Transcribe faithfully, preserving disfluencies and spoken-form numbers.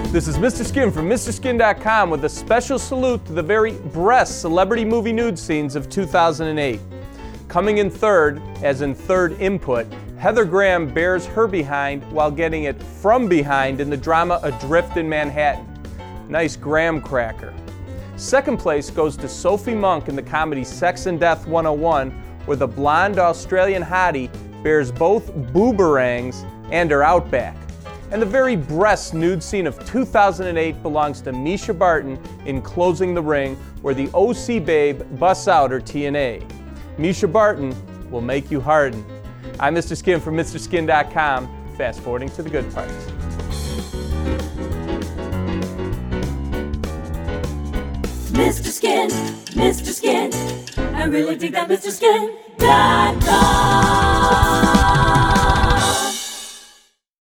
This is Mister Skin from Mister Skin dot com with a special salute to the very breast celebrity movie nude scenes of two thousand eight. Coming in third, as in third input, Heather Graham bears her behind while getting it from behind in the drama Adrift in Manhattan. Nice graham cracker. Second place goes to Sophie Monk in the comedy Sex and Death one oh one, where the blonde Australian hottie bears both boomerangs and her outback. And the very breast nude scene of two thousand eight belongs to Mischa Barton in Closing the Ring, where the O C babe busts out her T N A. Mischa Barton will make you harden. I'm Mister Skin from Mister Skin dot com. Fast forwarding to the good parts. Mister Skin, Mister Skin, I really dig that Mister Skin dot com.